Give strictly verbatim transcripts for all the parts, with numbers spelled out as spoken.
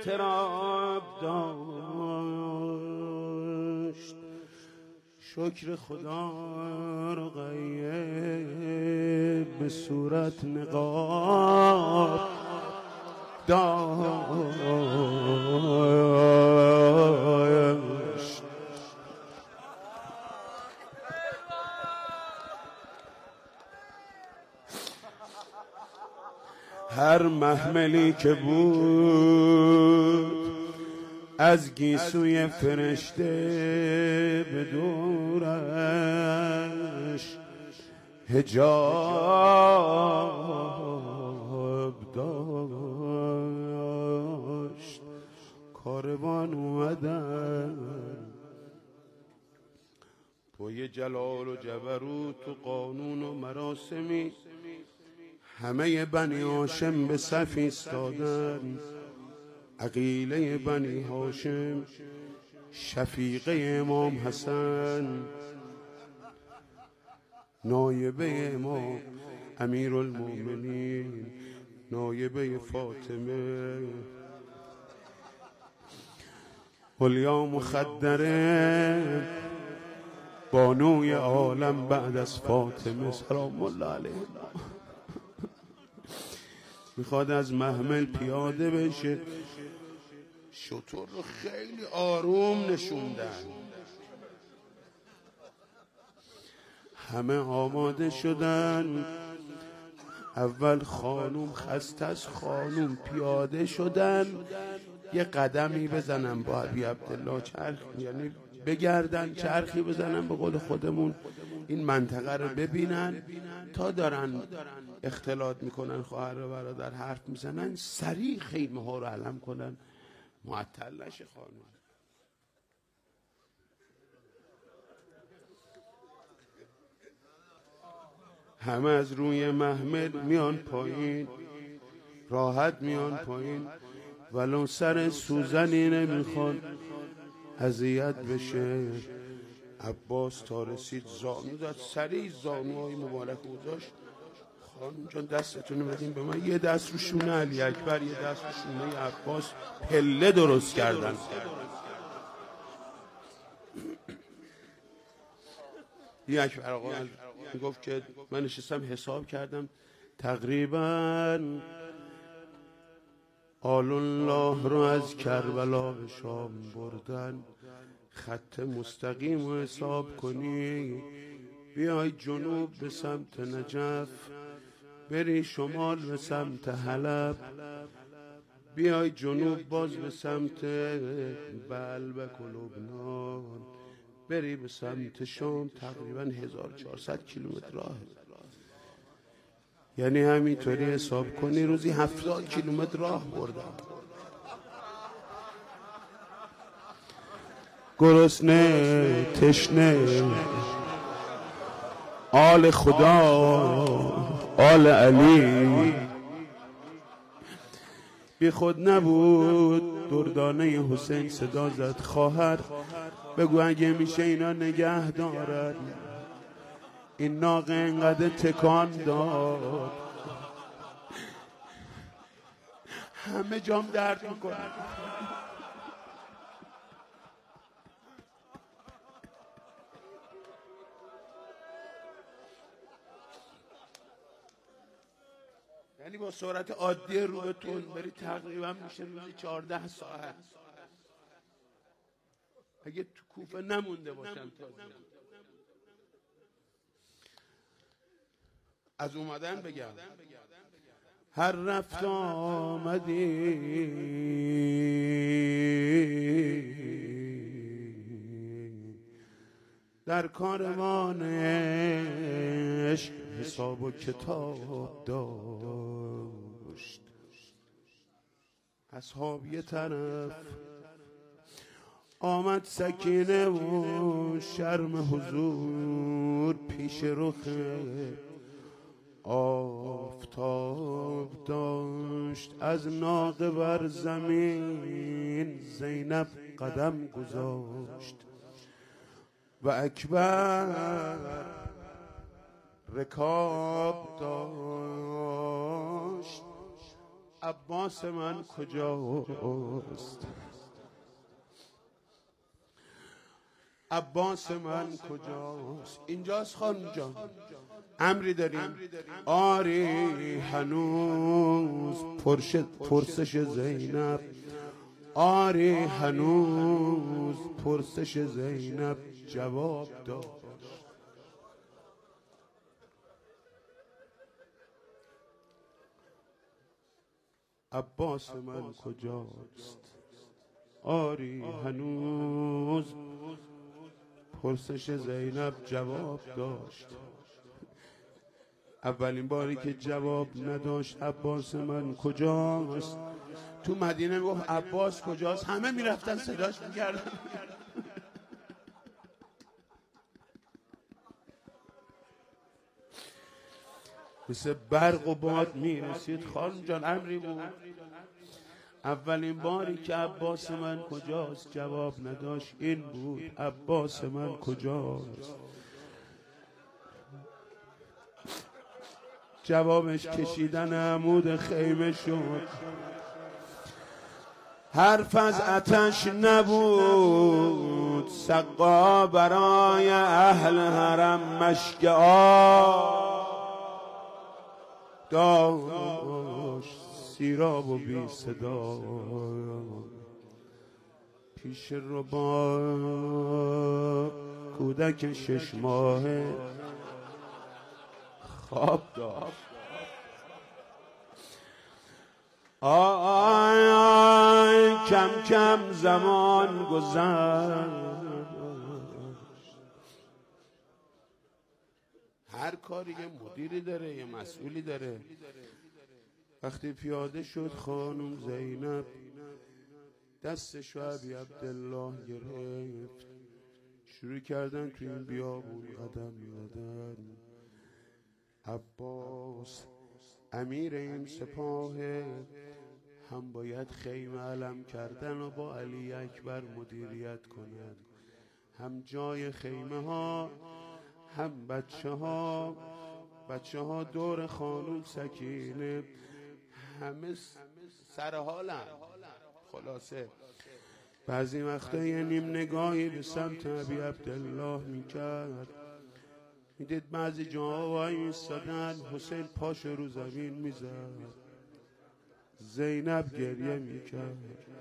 اضطراب داشت، شکر خدا رو غیب به صورت نقاب داشت. هر محملی که بود از گیسوی فرشته به دورش حجاب داشت. کاروان اومدن پای جلال و جبروت و قانون و مراسمی، همه بنی هاشم به صف ایستادن. عقیله بنی هاشم، شفیقه امام حسن، نایبه امام امیرالمومنین، نایبه فاطمه، علیا مخدره، بانوی عالم بعد از فاطمه سلام الله علیها، میخواد از محمل پیاده بشه. شطور رو خیلی آروم نشوندن. همه آماده شدن. اول خانوم خسته از خانوم پیاده شدن، یه قدمی بزنن با ابی عبدالله چرخ، یعنی بگردن چرخی بزنن به قول خودمون، این منطقه رو ببینن. تا دارن اختلاط میکنن، خواهر و برادر حرف میزنن، سریع خیمه ها رو علم کنن، معطل نشه خانم. همه از روی محمل میان پایین، راحت میان پایین، ولو سر سوزنی نمیخوان اذیت بشه. عباس تا رسید زانو داد، سریع زانوهای مبارک گذاشت. خانم جان دستتون بدین به من. یه دست رو شونه علی اکبر، یه دست رو شونه عباس، پله درست کردن. علی اکبر آقا گفت که من نشستم حساب کردم، تقریبا آل الله رو از کربلا به شام بردن. خط مستقیم رو حساب کنی، بیای جنوب به سمت نجف، بری شمال به سمت حلب، بیای جنوب باز به سمت بلبک و لبنان، بری به سمت شام، تقریبا هزار و چهارصد کیلومتر راه. یعنی همینطوری حساب کنی روزی هفتاد کیلومتر راه بردم. گرسنه، تشنه، آل خدا، آل علی. بی خود نبود دردانه حسین صدا زد، خواهر بگو اگه میشه اینا نگه دارن. این ناقه اینقدر تکان داد، همه جام درد میکنه. یعنی با سرعت عادی روبتون بری تقریبا میشه روزی چهارده ساعت. اگه تو کوفه نمونده باشن تازه. از اومدن بگم هر رفت آمدی در کاروانش حساب و کتاب داشت. اصحاب یه طرف، آمد سکینه و شرم حضور پیش رخ آفتاب داشت. از ناقه بر زمین زینب قدم گذاشت و اکبر رکاب داشت. عباس من کجاست؟ عباس من کجاست؟ اینجاست خانم جان. امری داریم. آری هنوز پرسش زینب، آری هنوز پرسش زینب جواب داد. عباس من کجاست؟ آری هنوز پرسش زینب جواب داشت. اولین باری که جواب نداشت عباس من کجاست، تو مدینه میگفت عباس کجاست، همه میرفتن صداش میکردن. مثل برق و باد میرسید. خانم جان امری بود. اولین باری که عباس من کجاست جواب نداشت این بود، عباس من کجاست. جوابش کشیدن عمود خیمه شد. حرف از آتش نبود، سقا برای اهل حرم مشک آب داشت، سیراب و بی صدا پیش رو با کودک شش ماهه خواب داشت. آی آی کم کم زمان گذشت. هر کاری یه مدیری داره، یه مسئولی داره. وقتی پیاده شد خانم زینب دستشو ابی عبدالله گرفت، شروع کردن تو این بیابون قدم زدن. عباس امیر این سپاه هم باید خیمه علم کردن و با علی اکبر مدیریت کنند، هم جای خیمه ها هم بچه ها بچه ها دور خانم سکینه همه سر حالم. خلاصه بعضی وقتا یه نیم نگاهی به سمت ابی عبدالله میکرد، میدید بعضی جاها وای ایستادن، حسین پاش رو زمین میزد، زینب گریه میکرد.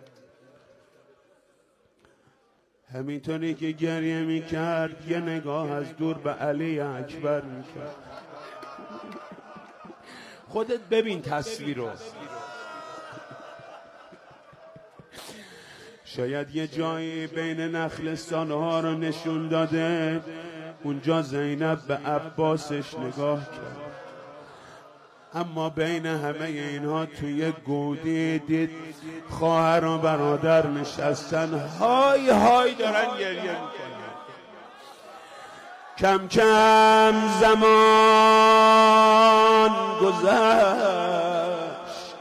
همینطوری که گریه میکرد یه نگاه از دور به علی اکبر میکرد. خودت ببین تصویر رو. شاید یه جایی بین نخلستانها رو نشون داده، اونجا زینب به عباسش نگاه کرد، اما بین همه اینها توی گودی دید خواهر و برادر نشستن های های دارن گریه میکنن. کم کم زمان گذشت.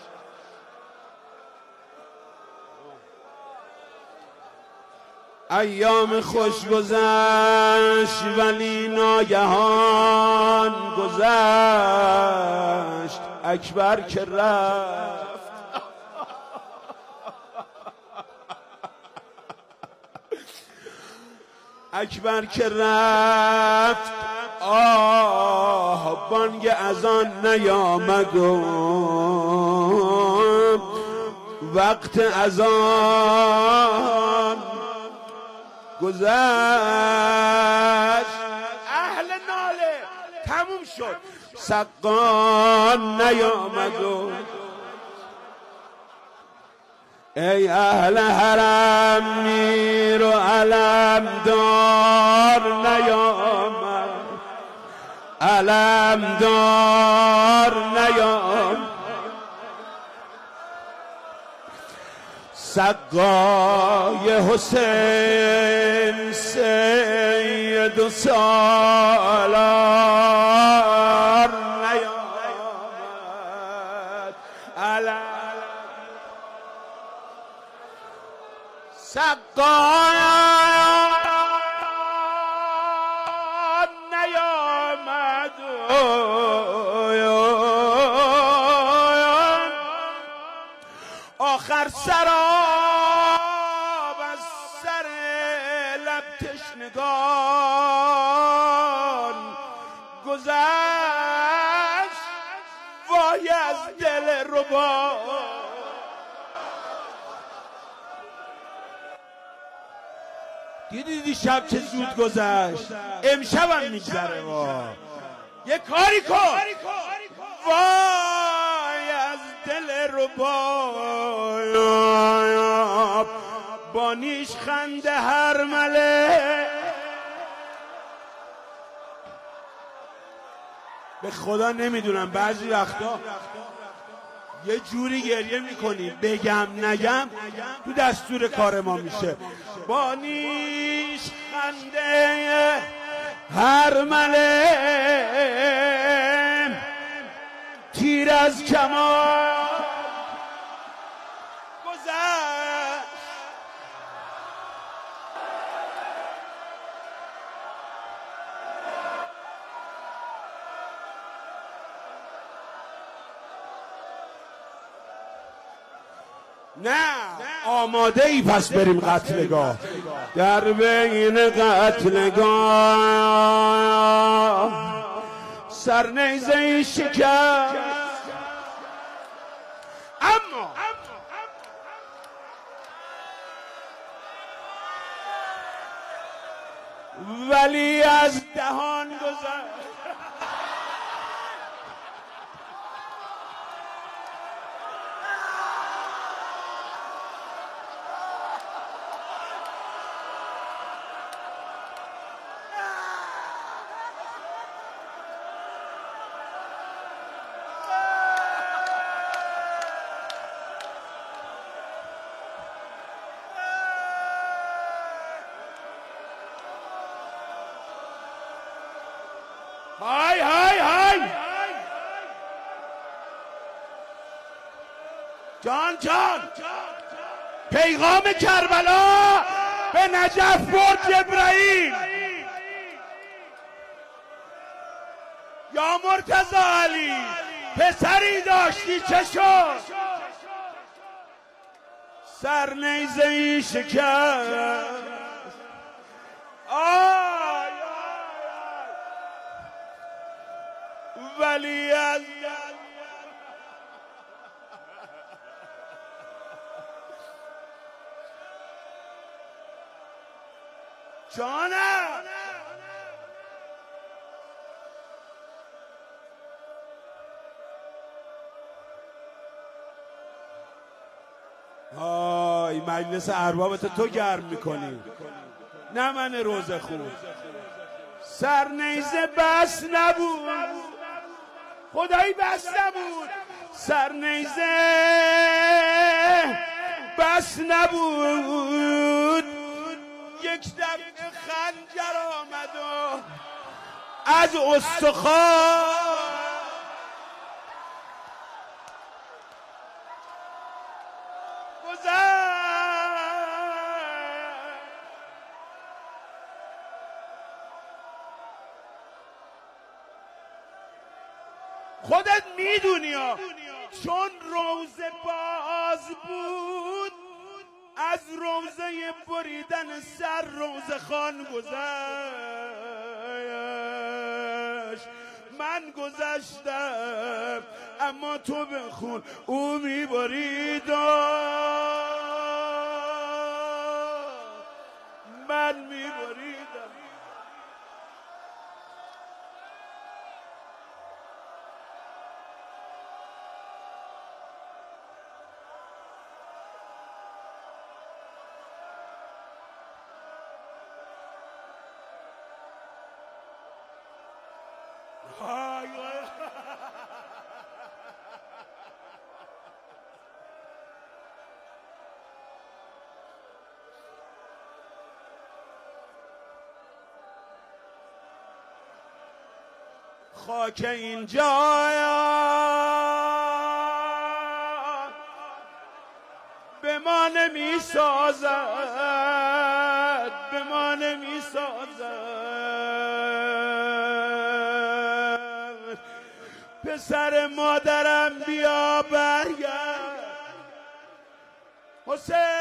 ایام خوش گذشت ولی ناگهان گذشت. اکبر که رفت اکبر که رفت آه بانگ اذان نیامد و وقت اذان گذشت. اهل ناله تموم شد، سقان نیامد و ای اهل حرم میر و علمدار نیامد، علمدار نیامد. سقای حسین سید و سالار نیامد، سقای نیامد. آخر سراب از سر لب تشنگان گذشت، وای از دل ربا. دیدی شب چه زود گذشت، امشبم میگذره. وا یه کاری کن، وای از دل ربا. با نیش خنده هر مله، به خدا نمیدونم بعضی وقتا یه جوری گریه میکنیم بگم نگم تو دستور کار ما میشه. با نیش خنده هر مله، تیر از کمان گذشت. نه آماده ای پس بریم قتلگاه. در بین قتلگاه سرنیزه ای شکست، اما ولی از دهان گذشت. های های های جان جان، پیغام کربلا به نجف برد جبرائیل. یا مرتضی علی پسری داشتی چه شد؟ سرنیزه ای شکست. آی ولی از جانم آی مجلس اربابت تو گرم میکنی، نه من روزه خون. سرنیزه بس نبود، خدایی بس نبود. سرنیزه بس نبود، یک دفعه خنجر آمد و از استخوان گذشت. خودت میدونی ها، چون روزه باز بود از روزه بریدن سر روزه خان گذشت. من گذشتم اما تو بخون او میبرید و من میبریدم. خاک این جایان به ما نمی سازد، به ما نمی سازد. پسر مادرم بیا برگرد، حسین